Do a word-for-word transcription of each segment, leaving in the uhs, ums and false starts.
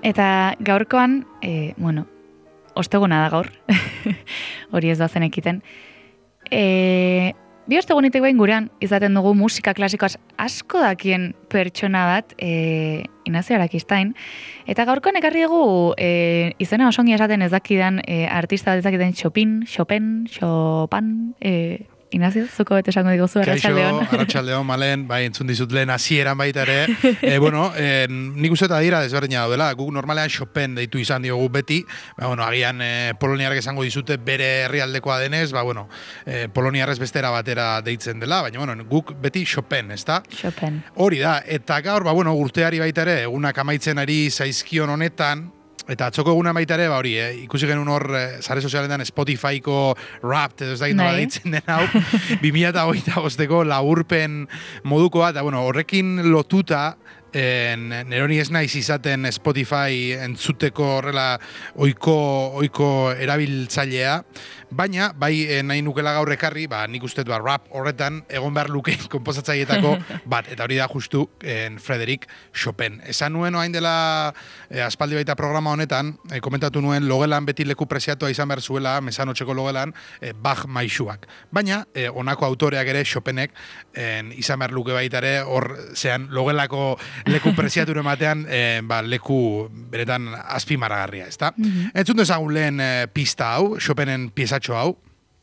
Eta gaurkoan, e, bueno, osteguna da gaur, hori ez da zen ekiten. E, bi ostegunetik behin gurean izaten dugu musika klasikoaz asko dakien pertsona bat, e, Inazio Arakistain, eta gaurkoan ekarri dugu e, izena osongi esaten ez dakidan e, artista bat ez dakiten Chopin, Chopin, Chopin, e, Inazio, zuko bete esango diguzu, Arratxaldeon. Kaixo, Arratxaldeon, malen, bai, entzun dizut lehen hasieran baita ere. e, bueno, e, nik uste eta dira desberdina daudela, guk normalean Chopin deitu izan diogu beti, ba, bueno, agian e, poloniarrek esango dizute bere herrialdekoa denez, ba, bueno, e, poloniarrez bestera batera deitzen dela, baina, bueno, guk beti Chopin, ezta? Chopin. Hori da, eta gaur, ba, bueno, urteari baita ere, egunak amaitzen ari zaizkion honetan, eta atzoko eguna baita ere, ba hori, eh? ikusi genuen hor, eh, sare sozialetan Spotifyko Wrapped, edo ez da nola deitzen den hau, bi mila hogeita bosteko laburpen modukoa, eta bueno, horrekin lotuta, en, neroni ez naiz izaten Spotify entzuteko horrela oiko, oiko erabiltzailea, baina, bai eh, nahi nukela gaur ekarri, ba, nik uste ba, rap horretan egon behar luke konposatzaietako bat, eta hori da justu en Frédéric Chopin. Esan nuen oain dela eh, aspaldi baita programa honetan, eh, komentatu nuen logelan beti leku preziatua izan behar zuela, mesanotxeko logelan, eh, Bach maisuak. Baina, eh, honako autoreak ere, Chopinek, en, izan behar luke baita ere, hor, zean, logelako leku preziature batean, eh, ba, leku beretan azpimarragarria, ezta? Mm-hmm. Entzun dezagun lehen eh, pista hau, Chopinen piezatxo hau.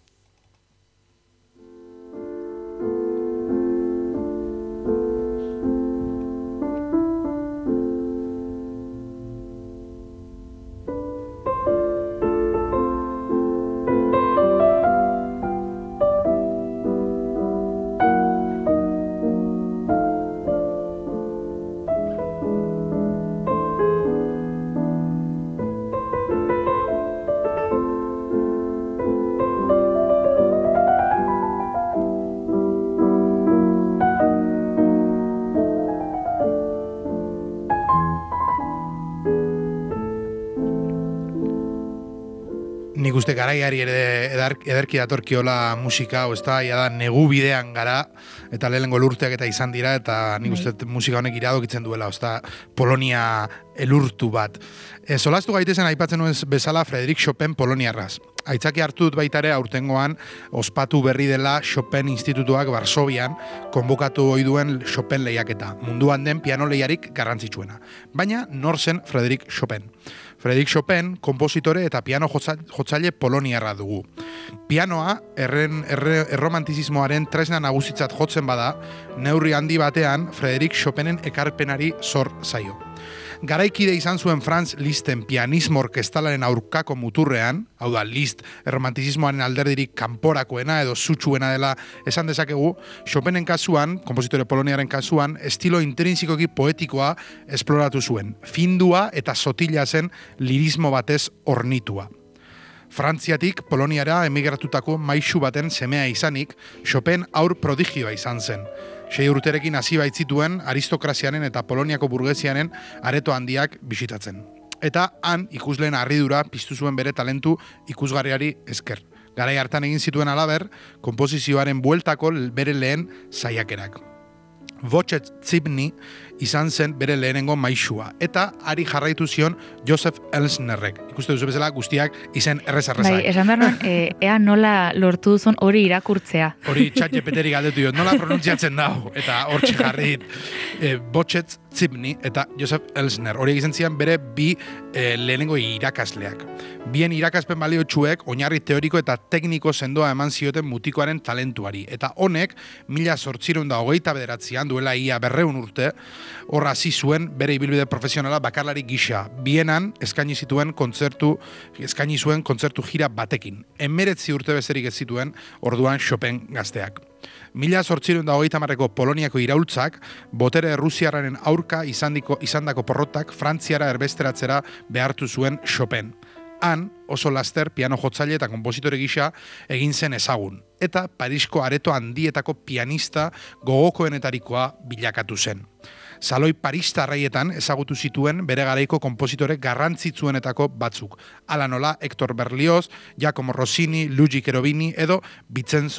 Nik uste garaiari ere ederki datorkiola musika, hau ez da, da negu bidean gara, eta lehenengo lurteak eta izan dira, eta nik uste musika honek iradokitzen duela, hau ez da, Polonia elurtu bat. E, Solastu gaitezen aipatzen nuen bezala Frédéric Chopin poloniarraz. Aitzaki hartu dut baita ere aurtengoan ospatu berri dela Chopin Institutuak Varsovian konbokatu ohi duen Chopin lehiaketa, munduan den piano lehiarik garrantzitsuena. Baina nor zen Frédéric Chopin? Frédéric Chopin, konpositore eta piano jotzaile poloniarra dugu. Pianoa, erren, erre, erromantizismoaren tresna nagusitzat jotzen bada, neurri handi batean Frédéric Chopinen ekarpenari zor zaio. Garaikide izan zuen Franz Liszten pianismo orkestalaren aurkako muturrean, hau da, Liszt erromantizismoaren alderdirik kanporakoena edo zutsuena dela esan dezakegu, Chopinen kasuan, konpositore poloniaren kasuan, estilo intrinsikoki poetikoa esploratu zuen, findua eta sotila zen lirismo batez ornitua. Frantziatik Poloniara emigratutako maisu baten semea izanik, Chopin aur prodigioa izan zen. Sei urterekin hasi baitzituen aristokrazianen eta Poloniako burgesianen areto handiak bisitatzen. Eta han ikusleen harridura piztu zuen bere talentu ikusgarriari esker. Garai hartan egin zituen halaber, konposizioaren bueltako bere lehen saiakerak. Wojciech Zibny izan zen bere lehenengo maisua, eta ari jarraitu zion Joseph Elsnerrek. Ikuste duzu bezala guztiak izen errez-errezak. Bai, esan behar nuen, e, ea nola lortu duzun hori irakurtzea. Hori ChatGPTri galdetu jo, nola pronuntziatzen dago, eta hortxe jarri e, Wojciech Zibny eta Joseph Elsner. Hori egiten zian bere bi e, lehenengo irakasleak. Bien irakaspen baliotsuek oinarri teoriko eta tekniko sendoa eman zioten mutikoaren talentuari. Eta honek, mila zortziehun eta hogeita bederatzian duela ia berreun urte, horra hasi zuen bere ibilbide profesionala bakarlari gisa. Bienan eskaini zituen kontzertu, eskaini zuen kontzertu jira batekin. Hemeretzi urte bezerik ez zituen orduan Chopin gazteak. Mila zortziehun eta hogeita hamarreko Poloniako iraultzak, botere Rusiarraren aurka izandiko, izandako porrotak Frantziara erbesteratzera behartu zuen Chopin. Han, oso laster piano jotzaile eta konpositore gisa egin zen ezagun, eta Parisko areto handietako pianista gogokoenetarikoa bilakatu zen. Saloi paristarraietan ezagutu zituen bere garaiko konpositore garrantzitsuenetako batzuk. Hala nola Hector Berlioz, Giacomo Rossini, Luigi Cherubini edo Vincenzo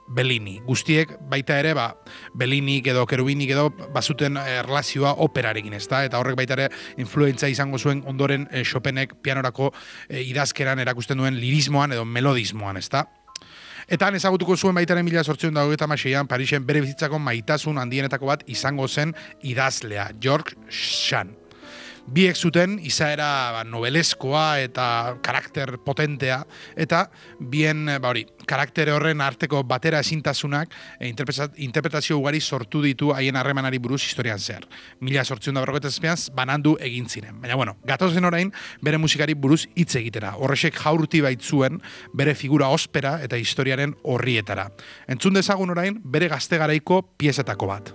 Bellini. Guztiek baita ere, ba, Bellinik edo Kerubinik edo bazuten erlazioa operarekin, ezta? Eta horrek baita ere influentza izango zuen ondoren e, Chopinek pianorako e, idazkeran erakusten duen lirismoan edo melodismoan, ezta? Eta han ezagutuko zuen baitaren mila zortziehun eta hogeita hamaseian Parisen bere bizitzako maitasun handienetako bat izango zen idazlea, George Sand. Biek zuten izaera ba, nobeleskoa eta karakter potentea, eta bien ba, hori, karaktere horren arteko batera ezintasunak e, interpretazio ugari sortu ditu haien harremanari buruz historian zehar. Mila zortziehun eta berrogeita zazpian banandu egin ziren. Baina, bueno, gatozen orain bere musikari buruz hitz egitera. Horrexek jaurti baitzuen bere figura ospera eta historiaren horrietara. Entzun dezagun orain bere gazte garaiko piezetako bat.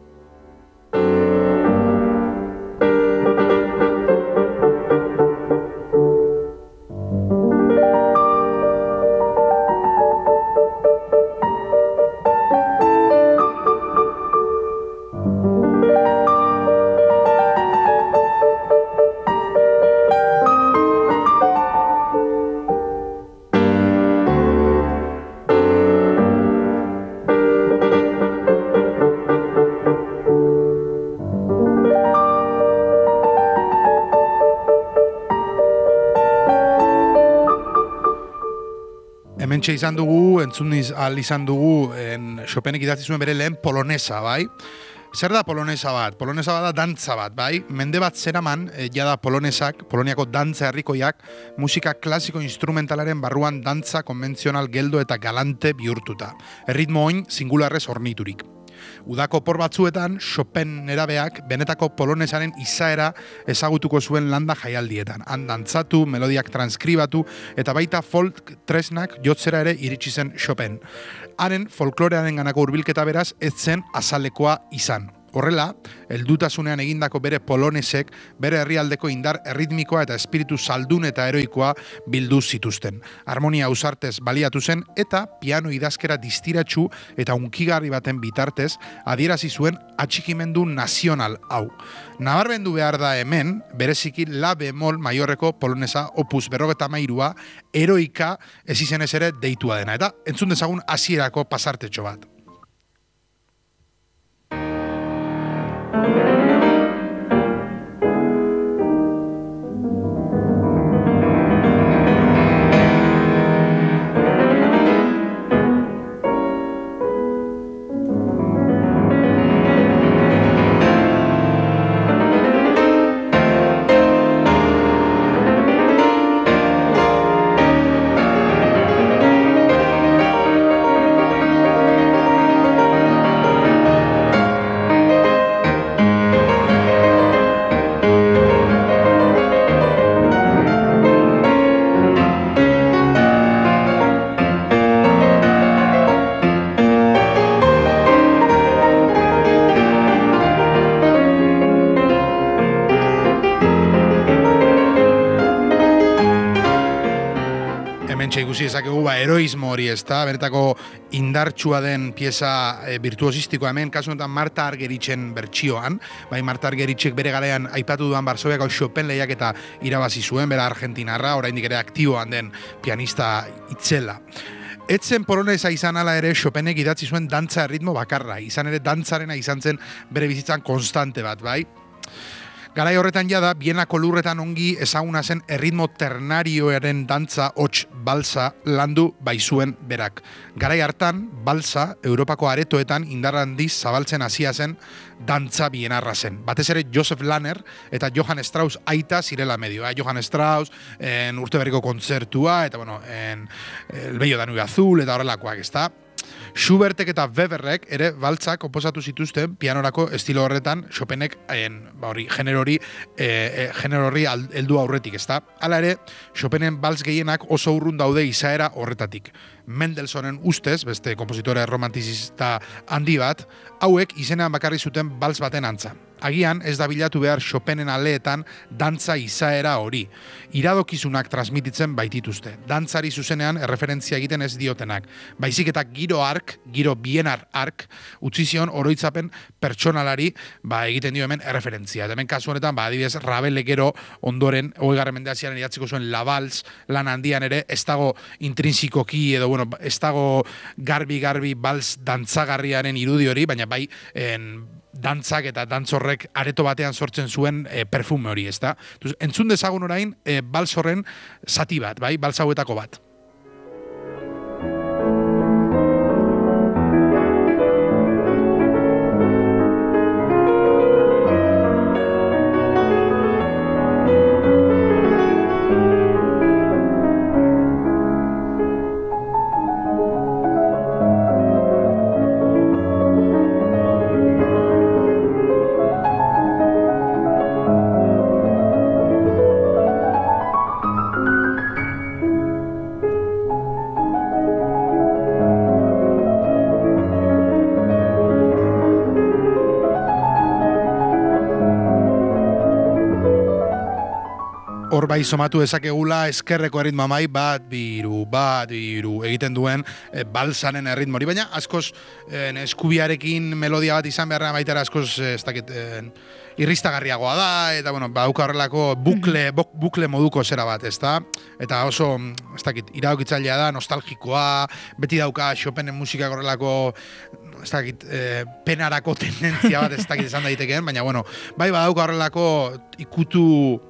Hementxe izan dugu, entzuniz ahal izan dugu, en Chopinek idatzi zuen bere lehen polonesa, bai? Zer da polonesa bat? Polonesa bat da dantza bat, bai? Mende bat zeraman, e, jada polonesak, Poloniako dantza herrikoiak, musika klasiko instrumentalaren barruan dantza konbentzional geldo eta galante bihurtuta. Erritmo oin singularrez orniturik. Udako por batzuetan, Chopin nerabeak benetako polonesaren izaera ezagutuko zuen landa jaialdietan. Han dantzatu, melodiak transkribatu, eta baita folk tresnak jotzera ere iritsi zen Chopin. Haren folklorearen ganako hurbilketa beraz, ez zen azalekoa izan. Horrela, heldutasunean egindako bere polonesek bere herrialdeko indar erritmikoa eta espiritu saldun eta heroikoa bildu zituzten. Harmonia ausartez baliatu zen eta piano idazkera distiratsu eta unkigarri baten bitartez adierazi zuen atxikimendu nazional hau. Nabarmendu behar da hemen, bereziki la bemol maiorreko polonesa opus berrogeta mairua heroika ez izenez ere deitua dena. Eta entzun dezagun hasierako pasartetxo bat. Ikusi ezakegu ba, heroismo hori, ez da, benetako indartsua den pieza e, virtuosistikoa hemen, kasu honetan Marta Argeritzen bertsioan, bai Marta Argeritzek bere garaian aipatu duan Varsoviako Chopin lehiaketa irabazi zuen, bera argentinarra, oraindik ere aktiboan den pianista itzela. Etzen polonesa izan ala ere Chopinek idatzi zuen dantza erritmo bakarra, izan ere dantzarena izan zen bere bizitzan konstante bat, bai? Garai horretan jada, Bienako lurretan ongi ezaguna zen erritmo ternarioaren dantza hots balsa landu baizuen berak. Garai hartan, balsa, Europako aretoetan indar handiz zabaltzen hasia zen dantza bienarra zen. Batez ere Joseph Lahner eta Johann Strauss aita zirela medio. Eh? Johann Strauss, en urte berriko kontzertua, eta bueno, en El Bello Danubio Azul, eta horrelakoak, ezta? Schubertek eta Weberrek ere baltzak konposatu zituzten pianorako estilo horretan Chopinek en, ba hori, genero hori e, e, genero horri heldu aurretik, ezta? Hala ere, Chopinen baltz gehienak oso urrun daude izaera horretatik. Mendelssohnen ustez, beste konpositore romantizista handi bat, hauek izenean bakarri zuten baltz baten antza. Agian ez da bilatu behar Chopinen aleetan dantza izaera hori. Iradokizunak transmititzen baitituzte. Dantzari zuzenean erreferentzia egiten ez diotenak. Baizik eta giro ark, giro bienar ark, utzi zion oroitzapen pertsonalari ba, egiten dio hemen erreferentzia. Hemen kasu honetan, ba, adibidez, Rabelek gero ondoren, hogeigarren mendean idatziko zuen La Vals lan handian ere, ez dago intrinsikoki edo, bueno, ez dago garbi-garbi bals dantzagarriaren irudi hori, baina bai en, dantzak eta dantzorrek areto batean sortzen zuen e, perfume hori, ezta? Entzun dezagun orain, e, bals horren zati bat, bai? Bals hauetako bat. Hor bai somatu dezakegula eskerreko erritmo amai bat, biru, bat, biru egiten duen e, balsanen erritmo hori, baina askoz en, eskubiarekin melodia bat izan beharra baitara askoz ez dakit en, irristagarriagoa da, eta bueno, badauka horrelako bukle, bukle moduko zera bat, ezta? Eta oso, ez dakit, iradokitzailea da, nostalgikoa, beti dauka Chopinen musika horrelako ez dakit, eh, penarako tendentzia bat ez dakit izan daitekeen, baina bueno, bai badauka horrelako ikutu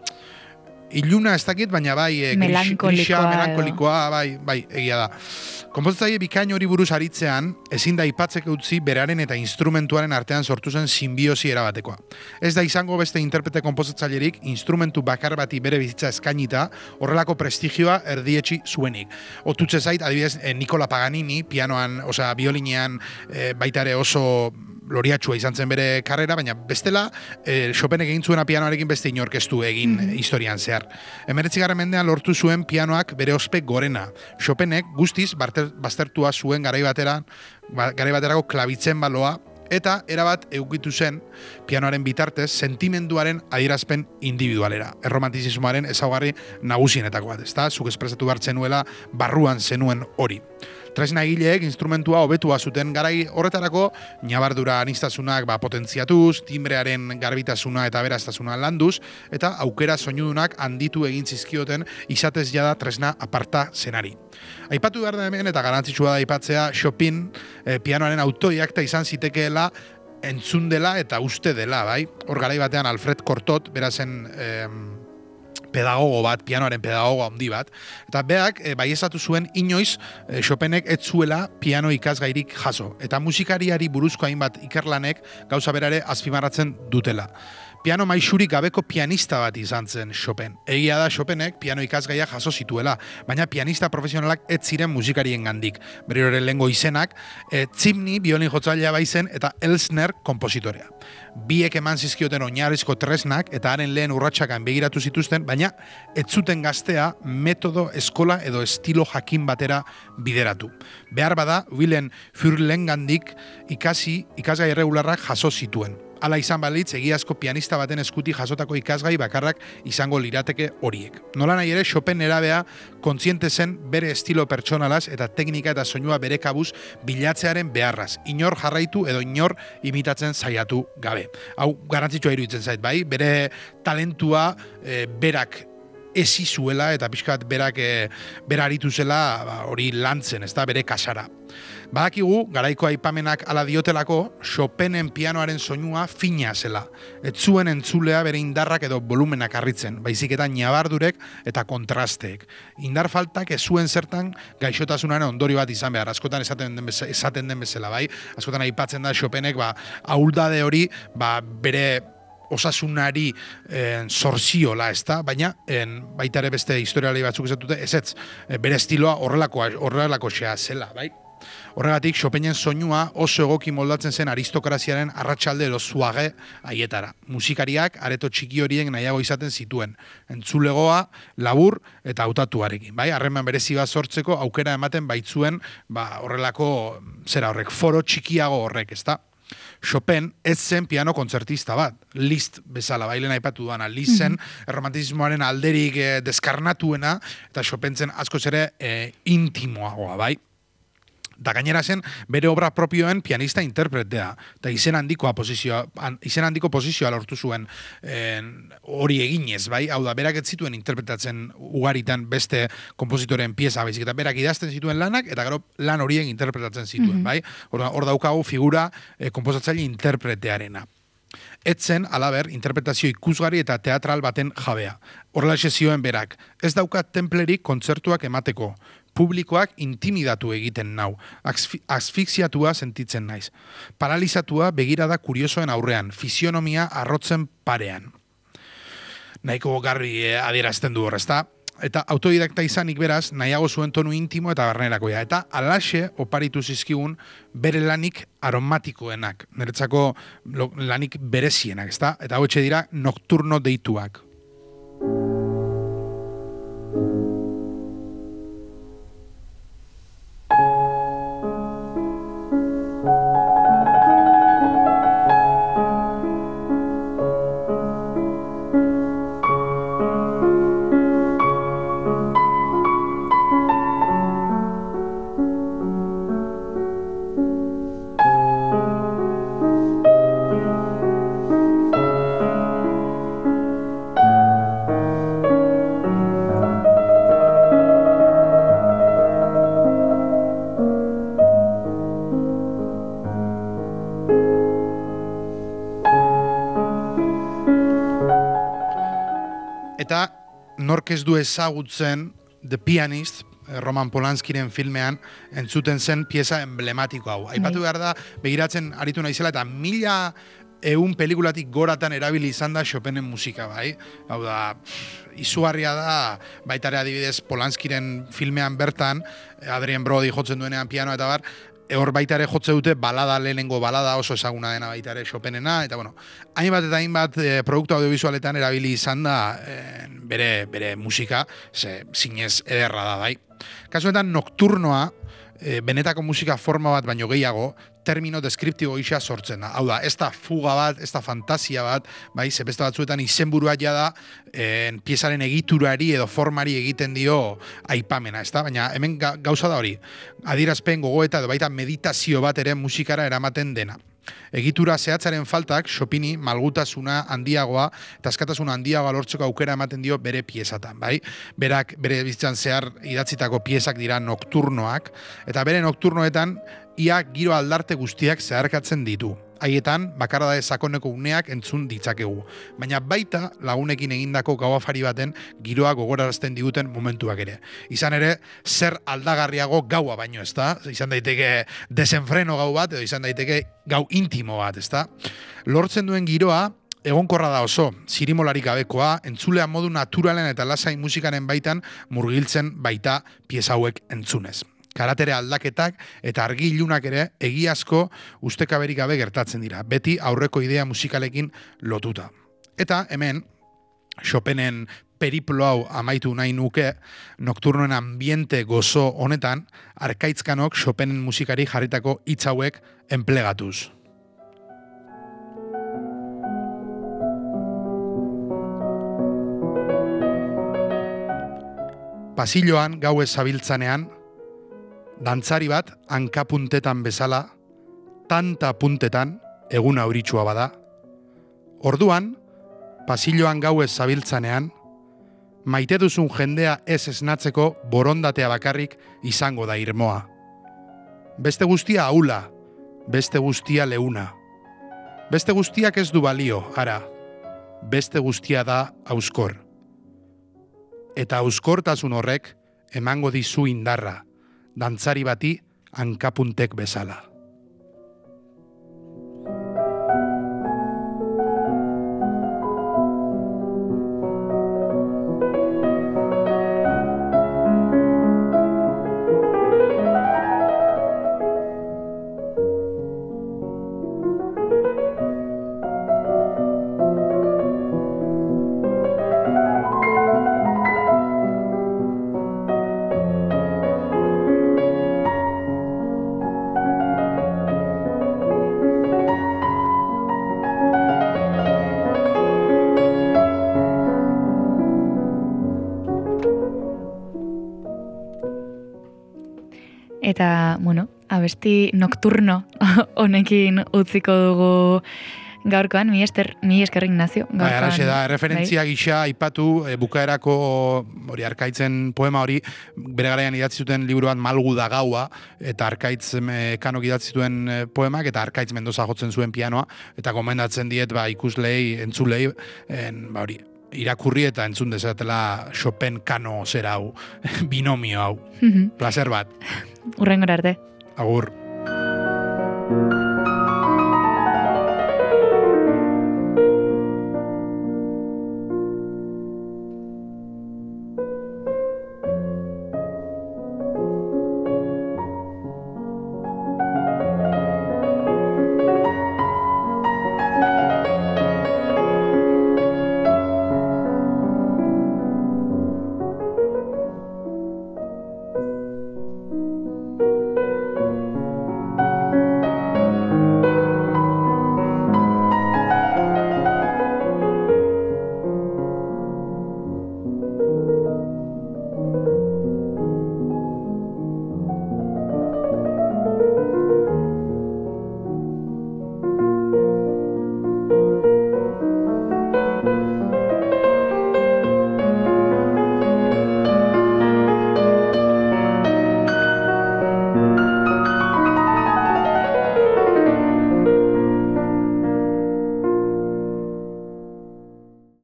iluna ez dakit, baina bai e, melankolikoa, melankolikoa bai, bai, egia da. Konposatzaile bikain hori buruz aritzean, ezin da aipatzek utzi beraren eta instrumentuaren artean sortu zen simbiosi erabatekoa. Ez da izango beste interprete konposatzailerik instrumentu bakar bati bere bizitza eskainita, horrelako prestigioa erdietsi zuenik. Otutze zait, adibidez, eh, Nicola Paganini, pianoan, osea, biolinean eh, baitare oso loriatxua izan zen bere karrera, baina bestela eh, Chopinek egin zuena pianoarekin beste inorkestu egin mm-hmm. historian zehar. Hemeretzigarren mendean lortu zuen pianoak bere ospe gorena. Chopinek guztiz baztertua zuen garai batera, garai baterako klabitzen baloa, eta erabat eukitu zen pianoaren bitartez sentimenduaren adierazpen individualera. Erromantizismoaren ezaugarri nagusienetako bat, ezta? Zuk espresatu hartzen nuela barruan zenuen hori. Tresna egileek instrumentua hobetua zuten garai horretarako ñabardura anistasunak ba, potentziatuz, timbrearen garbitasuna eta beraztasuna landuz, eta aukera soinudunak handitu egin zizkioten izatez jada tresna aparta zenari. Aipatu behar da hemen eta garantzitsua da aipatzea Chopin eh, pianoaren autodiakta izan zitekeela entzun dela eta uste dela, bai? Hor garai batean Alfred Cortot, berazen eh, pedagogo bat, pianoaren pedagogo handi bat, eta beak e, baieztatu zuen inoiz e, Chopinek ez zuela piano ikasgairik jaso, eta musikariari buruzko hainbat ikerlanek gauza berare azpimarratzen dutela. Piano maisurik gabeko pianista bat izan zen Chopin. Egia da Chopinek piano ikasgaia jaso zituela, baina pianista profesionalak ez ziren musikarien gandik. Berriro lehengo izenak, e, Zimny biolin jotzailea baizen eta Elsner kompositorea. Biek eman zizkioten oinarrizko tresnak eta haren lehen urratsakan begiratu zituzten, baina ez zuten gaztea metodo, eskola edo estilo jakin batera bideratu. Behar bada, Willem Furlengandik ikasi, ikasgai irregularrak jaso zituen. Hala izan balitz, egiazko pianista baten eskuti jasotako ikasgai bakarrak izango lirateke horiek. Nola nahi ere, Chopin erabea kontziente zen bere estilo pertsonalaz eta teknika eta soinua bere kabuz bilatzearen beharraz. Inor jarraitu edo inor imitatzen saiatu gabe. Hau garrantzitsua iruditzen zait, bai? Bere talentua e, berak ezi zuela eta pixkat berak e, bera aritu zela ba, hori lantzen, ez da, bere kasara. Badakigu, garaiko aipamenak ala diotelako, Chopinen pianoaren soinua fina zela. Ez zuen entzulea bere indarrak edo volumenak harritzen, baizik eta ñabardurek eta kontrasteek. Indar faltak ez zuen zertan gaixotasunaren ondorio bat izan behar. Askotan esaten den bezala, esaten den bezala, bai? Askotan aipatzen da Chopinek, ba, ahuldade hori, ba, bere osasunari eh, zorziola, ez da? Baina, en, baita ere beste historialei batzuk esatute, ez ez, bere estiloa horrelako, horrelako xea zela, bai? Horregatik, Chopinen soinua oso egoki moldatzen zen aristokraziaren arratsalde edo zuage haietara. Musikariak areto txiki horiek nahiago izaten zituen. Entzulegoa, labur eta hautatuarekin. Bai? Harreman berezi bat sortzeko aukera ematen baitzuen ba, horrelako, zera horrek, foro txikiago horrek, ezta? Chopin ez zen piano kontzertista bat, Liszt bezala, bailen aipatu duana, Liszt zen mm-hmm. erromantizismoaren alderik eh, deskarnatuena, eta Chopin zen askoz ere eh, intimoagoa, bai? Da gainera zen bere obra propioen pianista interpretea, eta izen handikoa posizioa, izen handiko posizioa lortu zuen hori eh, eginez, bai? Hau da, berak ez zituen interpretatzen ugaritan beste kompositoren pieza, baizik, eta berak idazten zituen lanak, eta gero lan horien interpretatzen zituen, mm-hmm. bai? Hor, hor daukagu figura eh, komposatzaile interpretearena. Etzen, alaber, interpretazio ikusgarri eta teatral baten jabea. Horrelaxe zioen berak, ez daukat templerik kontzertuak emateko, publikoak intimidatu egiten nau, asfixiatua sentitzen naiz. Paralizatua begirada kuriosoen aurrean, fisionomia arrotzen parean. Nahiko garbi eh, adierazten du horrezta. Eta autodidakta izanik beraz, nahiago zuen tonu intimo eta barnerakoia. Eta alaxe oparitu zizkigun bere lanik aromatikoenak, niretzako lanik berezienak, ezta? Eta hau etxe dira nocturno deituak. Eta nork ez du ezagutzen The Pianist, Roman Polanskiren filmean entzuten zen pieza emblematiko hau. Aipatu behar da, begiratzen aritu naizela eta mila eun pelikulatik goratan erabili izan da Chopinen musika, bai? Hau da, izugarria da, baitare adibidez Polanskiren filmean bertan, Adrien Brody jotzen duenean pianoa eta bar, hor baita ere jotze dute balada, lehenengo balada oso ezaguna dena baita ere Chopinena, eta bueno, hainbat eta hainbat e, produktu audiovisualetan erabili izan da e, bere, bere musika, ze zinez ederra da, bai. Kasuetan, nocturnoa, e, benetako musika forma bat baino gehiago, termino deskriptibo gisa sortzen da. Hau da, ez da fuga bat, ez da fantasia bat, bai, zebeste batzuetan izenburua ja da, en, piezaren egiturari edo formari egiten dio aipamena, ez da? Baina hemen gauza da hori, adierazpen gogoeta edo baita meditazio bat ere musikara eramaten dena. Egitura zehatzaren faltak Chopini malgutasuna handiagoa eta askatasuna handiagoa lortzeko aukera ematen dio bere piezatan, bai? Berak bere bizitzan zehar idatzitako piezak dira nocturnoak, eta bere nocturnoetan ia giro aldarte guztiak zeharkatzen ditu. Haietan, bakarda sakoneko uneak entzun ditzakegu. Baina baita lagunekin egindako gauafari baten giroa gogorarazten diguten momentuak ere. Izan ere, zer aldagarriago gaua baino, ezta? Izan daiteke desenfreno gau bat, edo izan daiteke gau intimo bat, ezta? Lortzen duen giroa, egonkorra da oso, zirimolarik gabekoa, entzulea modu naturalen eta lasai musikaren baitan murgiltzen baita pieza hauek entzunez. Karatere aldaketak eta argi ilunak ere egiazko ustekaberik gabe gertatzen dira, beti aurreko idea musikalekin lotuta. Eta hemen, Chopinen periplo hau amaitu nahi nuke, nocturnoen ambiente gozo honetan, arkaitzkanok Chopinen musikari jarritako hitz hauek enplegatuz. Pasilloan gauez zabiltzanean, dantzari bat hankapuntetan bezala, tanta puntetan egun auritsua bada. Orduan, pasilloan gauez zabiltzanean, maite duzun jendea ez esnatzeko borondatea bakarrik izango da irmoa. Beste guztia ahula, beste guztia leuna. Beste guztiak ez du balio, ara. Beste guztia da auskor. Eta auskortasun horrek emango dizu indarra, dantzari bati hankapuntek bezala. Eta, bueno, abesti nocturno honekin utziko dugu gaurkoan, mi esker, mi esker Ignacio. Bai, araxe da, referentzia gisa aipatu e, bukaerako hori Arkaitzen poema hori, bere garaian idatzi zuten liburu bat Malgu da gaua, eta Arkaitz e, kanok idatzi zituen e, poemak, eta Arkaitz Mendoza jotzen zuen pianoa, eta gomendatzen diet ba, ikuslei, entzulei, en, ba, hori, irakurri eta entzun dezatela Chopin kano zera hau, binomio hau. Placer bat. Urrengora arte. Agur.